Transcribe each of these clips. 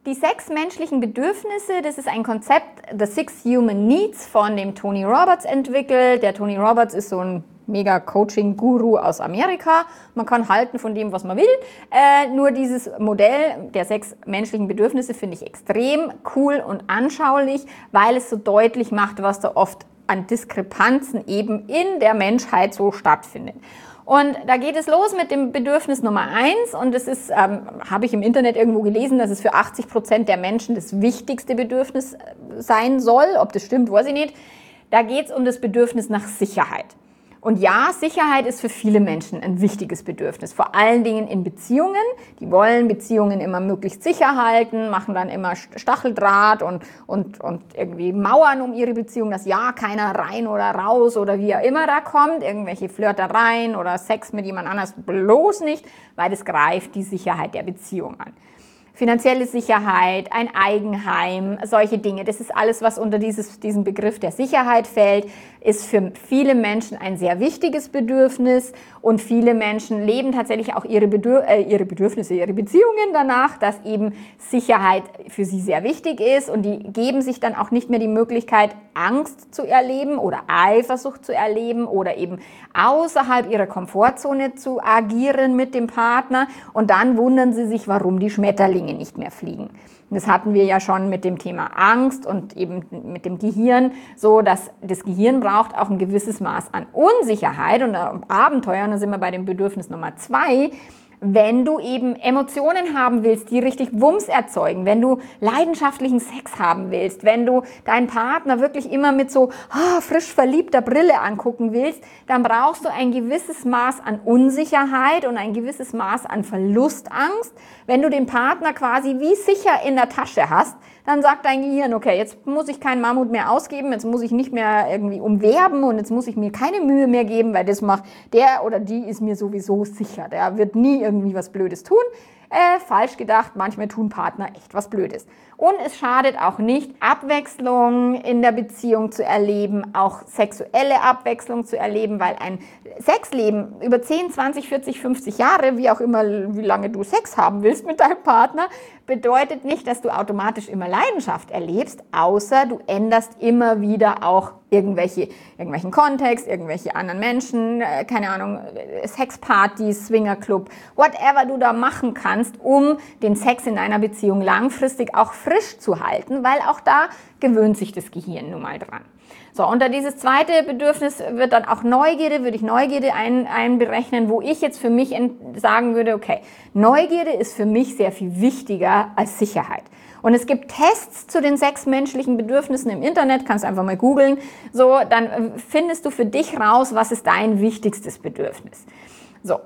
Die 6 menschlichen Bedürfnisse, das ist ein Konzept, The 6 Human Needs, von dem Tony Robbins entwickelt. Der Tony Robbins ist so ein Mega-Coaching-Guru aus Amerika. Man kann halten von dem, was man will. Nur dieses Modell der 6 menschlichen Bedürfnisse finde ich extrem cool und anschaulich, weil es so deutlich macht, was da oft an Diskrepanzen eben in der Menschheit so stattfindet. Und da geht es los mit dem Bedürfnis Nummer 1 und das ist, habe ich im Internet irgendwo gelesen, dass es für 80% der Menschen das wichtigste Bedürfnis sein soll. Ob das stimmt, weiß ich nicht. Da geht es um das Bedürfnis nach Sicherheit. Und ja, Sicherheit ist für viele Menschen ein wichtiges Bedürfnis, vor allen Dingen in Beziehungen. Die wollen Beziehungen immer möglichst sicher halten, machen dann immer Stacheldraht und irgendwie Mauern um ihre Beziehung, dass ja keiner rein oder raus oder wie auch immer da kommt, irgendwelche Flirtereien oder Sex mit jemand anders, bloß nicht, weil das greift die Sicherheit der Beziehung an. Finanzielle Sicherheit, ein Eigenheim, solche Dinge, das ist alles, was unter diesen Begriff der Sicherheit fällt, ist für viele Menschen ein sehr wichtiges Bedürfnis und viele Menschen leben tatsächlich auch ihre Bedürfnisse, ihre Beziehungen danach, dass eben Sicherheit für sie sehr wichtig ist und die geben sich dann auch nicht mehr die Möglichkeit, Angst zu erleben oder Eifersucht zu erleben oder eben außerhalb ihrer Komfortzone zu agieren mit dem Partner und dann wundern sie sich, warum die Schmetterlinge nicht mehr fliegen. Das hatten wir ja schon mit dem Thema Angst und eben mit dem Gehirn, so dass das Gehirn braucht auch ein gewisses Maß an Unsicherheit und Abenteuer, und da sind wir bei dem Bedürfnis Nummer 2, wenn du eben Emotionen haben willst, die richtig Wumms erzeugen, wenn du leidenschaftlichen Sex haben willst, wenn du deinen Partner wirklich immer mit so frisch verliebter Brille angucken willst, dann brauchst du ein gewisses Maß an Unsicherheit und ein gewisses Maß an Verlustangst. Wenn du den Partner quasi wie sicher in der Tasche hast, dann sagt dein Gehirn, okay, jetzt muss ich keinen Mammut mehr ausgeben, jetzt muss ich nicht mehr irgendwie umwerben und jetzt muss ich mir keine Mühe mehr geben, weil das macht der oder die ist mir sowieso sicher. Der wird nie irgendwie was Blödes tun. Falsch gedacht, manchmal tun Partner echt was Blödes. Und es schadet auch nicht, Abwechslung in der Beziehung zu erleben, auch sexuelle Abwechslung zu erleben, weil ein Sexleben über 10, 20, 40, 50 Jahre, wie auch immer, wie lange du Sex haben willst mit deinem Partner, bedeutet nicht, dass du automatisch immer Leidenschaft erlebst, außer du änderst immer wieder auch irgendwelchen Kontext, irgendwelche anderen Menschen, keine Ahnung, Sexpartys, Swingerclub, whatever du da machen kannst, um den Sex in deiner Beziehung langfristig auch frisch zu halten, weil auch da gewöhnt sich das Gehirn nun mal dran. So, unter dieses zweite Bedürfnis wird dann auch würde ich Neugierde einberechnen, wo ich jetzt für mich sagen würde, okay, Neugierde ist für mich sehr viel wichtiger als Sicherheit. Und es gibt Tests zu den 6 menschlichen Bedürfnissen im Internet, kannst einfach mal googeln, so, dann findest du für dich raus, was ist dein wichtigstes Bedürfnis. So,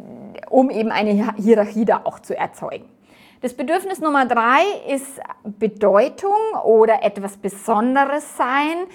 um eben eine Hierarchie da auch zu erzeugen. Das Bedürfnis Nummer 3 ist Bedeutung oder etwas Besonderes sein,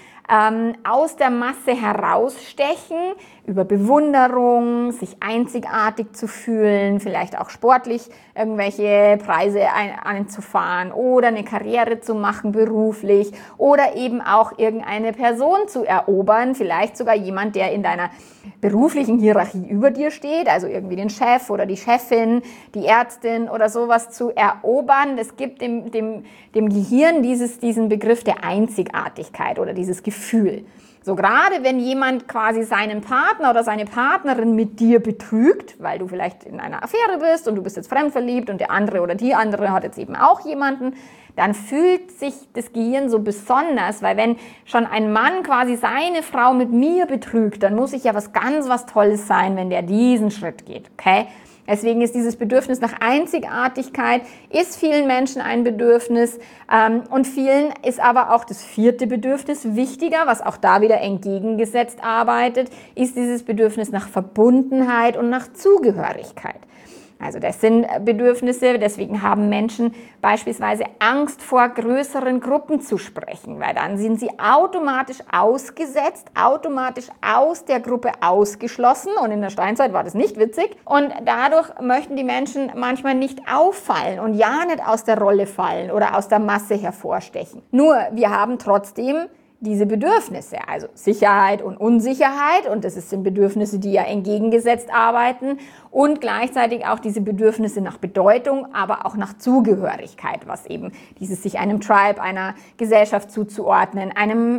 aus der Masse herausstechen, über Bewunderung, sich einzigartig zu fühlen, vielleicht auch sportlich irgendwelche Preise einzufahren oder eine Karriere zu machen beruflich oder eben auch irgendeine Person zu erobern, vielleicht sogar jemand, der in deiner beruflichen Hierarchie über dir steht, also irgendwie den Chef oder die Chefin, die Ärztin oder sowas zu erobern. Das gibt dem Gehirn diesen Begriff der Einzigartigkeit oder dieses Gefühl. So, gerade wenn jemand quasi seinen Partner oder seine Partnerin mit dir betrügt, weil du vielleicht in einer Affäre bist und du bist jetzt fremdverliebt und der andere oder die andere hat jetzt eben auch jemanden, dann fühlt sich das Gehirn so besonders, weil wenn schon ein Mann quasi seine Frau mit mir betrügt, dann muss ich ja was Tolles sein, wenn der diesen Schritt geht, okay? Deswegen ist dieses Bedürfnis nach Einzigartigkeit, ist vielen Menschen ein Bedürfnis und vielen ist aber auch das 4. Bedürfnis wichtiger, was auch da wieder entgegengesetzt arbeitet, ist dieses Bedürfnis nach Verbundenheit und nach Zugehörigkeit. Also das sind Bedürfnisse, deswegen haben Menschen beispielsweise Angst vor größeren Gruppen zu sprechen, weil dann sind sie automatisch ausgesetzt, automatisch aus der Gruppe ausgeschlossen und in der Steinzeit war das nicht witzig und dadurch möchten die Menschen manchmal nicht auffallen und ja nicht aus der Rolle fallen oder aus der Masse hervorstechen. Nur wir haben trotzdem diese Bedürfnisse, also Sicherheit und Unsicherheit, und das sind Bedürfnisse, die ja entgegengesetzt arbeiten, und gleichzeitig auch diese Bedürfnisse nach Bedeutung, aber auch nach Zugehörigkeit, was eben dieses sich einem Tribe, einer Gesellschaft zuzuordnen,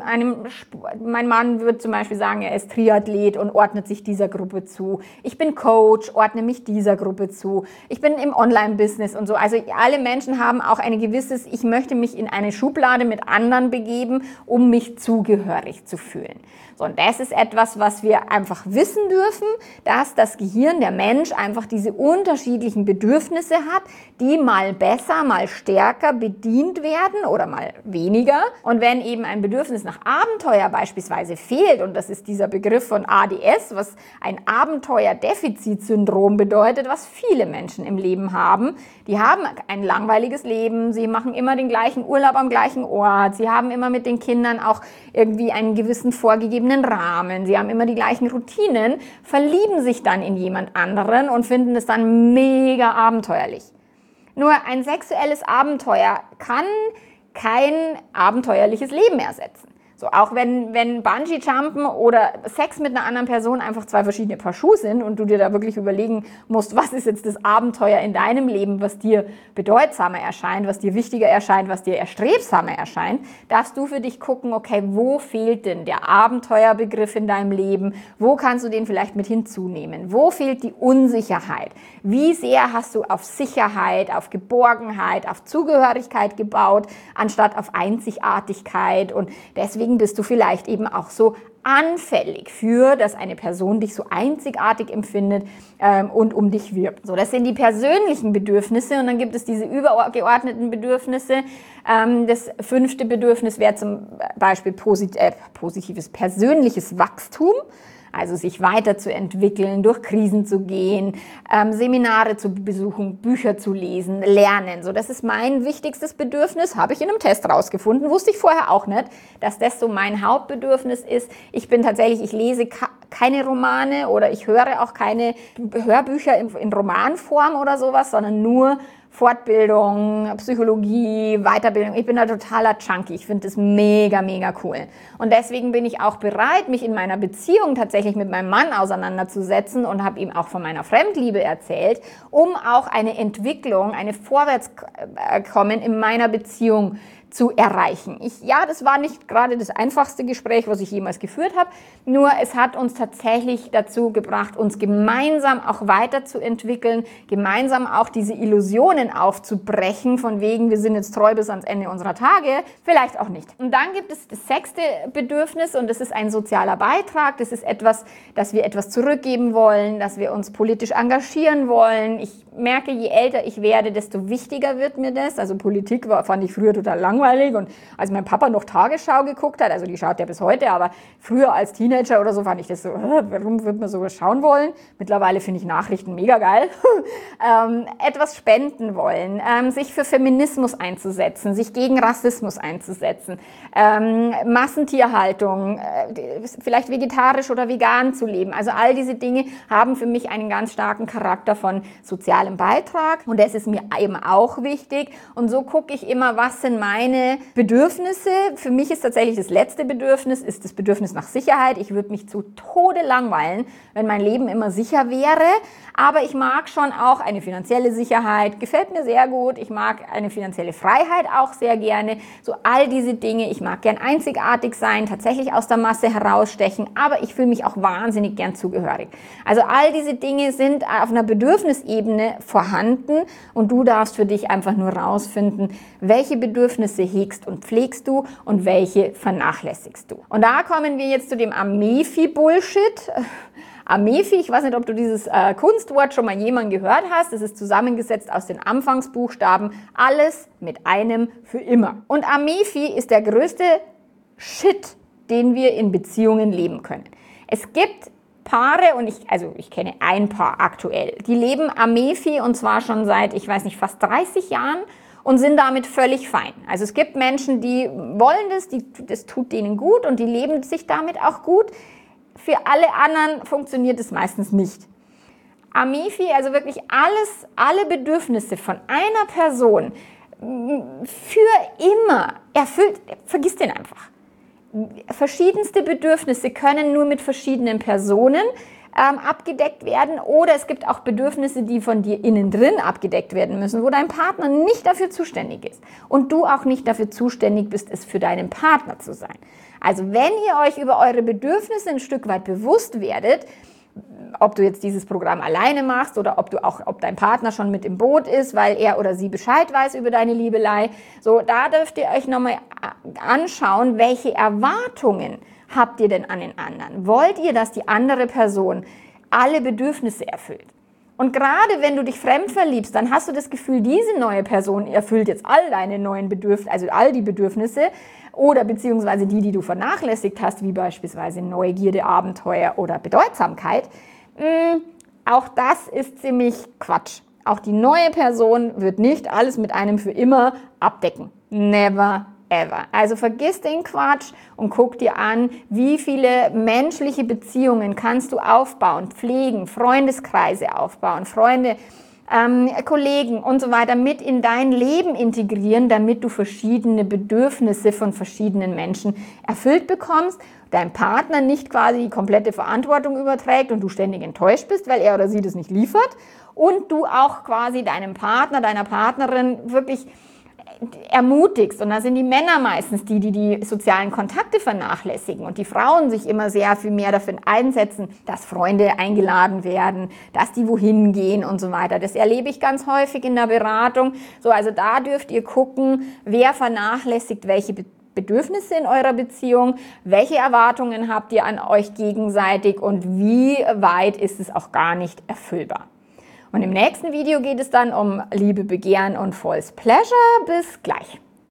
mein Mann würde zum Beispiel sagen, er ist Triathlet und ordnet sich dieser Gruppe zu. Ich bin Coach, ordne mich dieser Gruppe zu. Ich bin im Online-Business und so. Also alle Menschen haben auch ein gewisses, ich möchte mich in eine Schublade mit anderen begeben, um mich zugehörig zu fühlen. So, und das ist etwas, was wir einfach wissen dürfen, dass das Gehirn, der Mensch, einfach diese unterschiedlichen Bedürfnisse hat, die mal besser, mal stärker bedient werden oder mal weniger. Und wenn eben ein Bedürfnis nach Abenteuer beispielsweise fehlt, und das ist dieser Begriff von ADS, was ein Abenteuerdefizitsyndrom bedeutet, was viele Menschen im Leben haben, die haben ein langweiliges Leben, sie machen immer den gleichen Urlaub am gleichen Ort, sie haben immer mit den Kindern auch irgendwie einen gewissen vorgegebenen Rahmen, sie haben immer die gleichen Routinen, verlieben sich dann in jemand anderen und finden es dann mega abenteuerlich. Nur ein sexuelles Abenteuer kann kein abenteuerliches Leben ersetzen. So, auch wenn Bungee-Jumpen oder Sex mit einer anderen Person einfach zwei verschiedene Paar Schuhe sind und du dir da wirklich überlegen musst, was ist jetzt das Abenteuer in deinem Leben, was dir bedeutsamer erscheint, was dir wichtiger erscheint, was dir erstrebsamer erscheint, darfst du für dich gucken, okay, wo fehlt denn der Abenteuerbegriff in deinem Leben? Wo kannst du den vielleicht mit hinzunehmen? Wo fehlt die Unsicherheit? Wie sehr hast du auf Sicherheit, auf Geborgenheit, auf Zugehörigkeit gebaut, anstatt auf Einzigartigkeit? Und deswegen bist du vielleicht eben auch so anfällig für, dass eine Person dich so einzigartig empfindet und um dich wirbt. So, das sind die persönlichen Bedürfnisse, und dann gibt es diese übergeordneten Bedürfnisse. Das 5. Bedürfnis wäre zum Beispiel positives persönliches Wachstum. Also sich weiterzuentwickeln, durch Krisen zu gehen, Seminare zu besuchen, Bücher zu lesen, lernen. So, das ist mein wichtigstes Bedürfnis, habe ich in einem Test rausgefunden, wusste ich vorher auch nicht, dass das so mein Hauptbedürfnis ist. Ich lese keine Romane oder ich höre auch keine Hörbücher in Romanform oder sowas, sondern nur Fortbildung, Psychologie, Weiterbildung. Ich bin da totaler Junkie. Ich finde das mega, mega cool. Und deswegen bin ich auch bereit, mich in meiner Beziehung tatsächlich mit meinem Mann auseinanderzusetzen und habe ihm auch von meiner Fremdliebe erzählt, um auch eine Entwicklung, eine Vorwärtskommen in meiner Beziehung zu erreichen. Das war nicht gerade das einfachste Gespräch, was ich jemals geführt habe, nur es hat uns tatsächlich dazu gebracht, uns gemeinsam auch weiterzuentwickeln, gemeinsam auch diese Illusionen aufzubrechen, von wegen, wir sind jetzt treu bis ans Ende unserer Tage, vielleicht auch nicht. Und dann gibt es das 6. Bedürfnis, und das ist ein sozialer Beitrag, das ist etwas, dass wir etwas zurückgeben wollen, dass wir uns politisch engagieren wollen. Ich merke, je älter ich werde, desto wichtiger wird mir das. Also Politik fand ich früher total langweilig, und als mein Papa noch Tagesschau geguckt hat, also die schaut ja bis heute, aber früher als Teenager oder so fand ich das so, warum wird man sowas schauen wollen? Mittlerweile finde ich Nachrichten mega geil. Etwas spenden wollen, sich für Feminismus einzusetzen, sich gegen Rassismus einzusetzen, Massentierhaltung, vielleicht vegetarisch oder vegan zu leben. Also all diese Dinge haben für mich einen ganz starken Charakter von sozialem Beitrag, und das ist mir eben auch wichtig. Und so gucke ich immer, was sind meine Bedürfnisse. Für mich ist tatsächlich das letzte Bedürfnis, ist das Bedürfnis nach Sicherheit. Ich würde mich zu Tode langweilen, wenn mein Leben immer sicher wäre. Aber ich mag schon auch eine finanzielle Sicherheit, gefällt mir sehr gut. Ich mag eine finanzielle Freiheit auch sehr gerne. So all diese Dinge. Ich mag gern einzigartig sein, tatsächlich aus der Masse herausstechen, aber ich fühle mich auch wahnsinnig gern zugehörig. Also all diese Dinge sind auf einer Bedürfnisebene vorhanden, und du darfst für dich einfach nur rausfinden, welche Bedürfnisse hegst und pflegst du und welche vernachlässigst du. Und da kommen wir jetzt zu dem Amefi-Bullshit. Amefi, ich weiß nicht, ob du dieses Kunstwort schon mal jemand gehört hast. Es ist zusammengesetzt aus den Anfangsbuchstaben, alles mit einem für immer. Und Amefi ist der größte Shit, den wir in Beziehungen leben können. Es gibt Paare, und ich kenne ein Paar aktuell, die leben Amefi, und zwar schon seit, fast 30 Jahren, und sind damit völlig fein. Also es gibt Menschen, die wollen das tut denen gut, und die leben sich damit auch gut. Für alle anderen funktioniert es meistens nicht. Amefi, also wirklich alle Bedürfnisse von einer Person für immer erfüllt, vergiss den einfach. Verschiedenste Bedürfnisse können nur mit verschiedenen Personen abgedeckt werden, oder es gibt auch Bedürfnisse, die von dir innen drin abgedeckt werden müssen, wo dein Partner nicht dafür zuständig ist und du auch nicht dafür zuständig bist, es für deinen Partner zu sein. Also wenn ihr euch über eure Bedürfnisse ein Stück weit bewusst werdet, ob du jetzt dieses Programm alleine machst oder ob dein Partner schon mit im Boot ist, weil er oder sie Bescheid weiß über deine Liebelei, so, da dürft ihr euch nochmal anschauen, welche Erwartungen habt ihr denn an den anderen? Wollt ihr, dass die andere Person alle Bedürfnisse erfüllt? Und gerade wenn du dich fremd verliebst, dann hast du das Gefühl, diese neue Person erfüllt jetzt all deine neuen Bedürfnisse, also all die Bedürfnisse oder beziehungsweise die du vernachlässigt hast, wie beispielsweise Neugierde, Abenteuer oder Bedeutsamkeit. Auch das ist ziemlich Quatsch. Auch die neue Person wird nicht alles mit einem für immer abdecken. Never ever. Also vergiss den Quatsch und guck dir an, wie viele menschliche Beziehungen kannst du aufbauen, pflegen, Freundeskreise aufbauen, Freunde, Kollegen und so weiter mit in dein Leben integrieren, damit du verschiedene Bedürfnisse von verschiedenen Menschen erfüllt bekommst, dein Partner nicht quasi die komplette Verantwortung überträgt und du ständig enttäuscht bist, weil er oder sie das nicht liefert, und du auch quasi deinem Partner, deiner Partnerin wirklich ermutigst. Und da sind die Männer meistens die sozialen Kontakte vernachlässigen und die Frauen sich immer sehr viel mehr dafür einsetzen, dass Freunde eingeladen werden, dass die wohin gehen und so weiter. Das erlebe ich ganz häufig in der Beratung. So, also da dürft ihr gucken, wer vernachlässigt welche Bedürfnisse in eurer Beziehung, welche Erwartungen habt ihr an euch gegenseitig und wie weit ist es auch gar nicht erfüllbar. Und im nächsten Video geht es dann um Liebe, Begehren und False Pleasure. Bis gleich.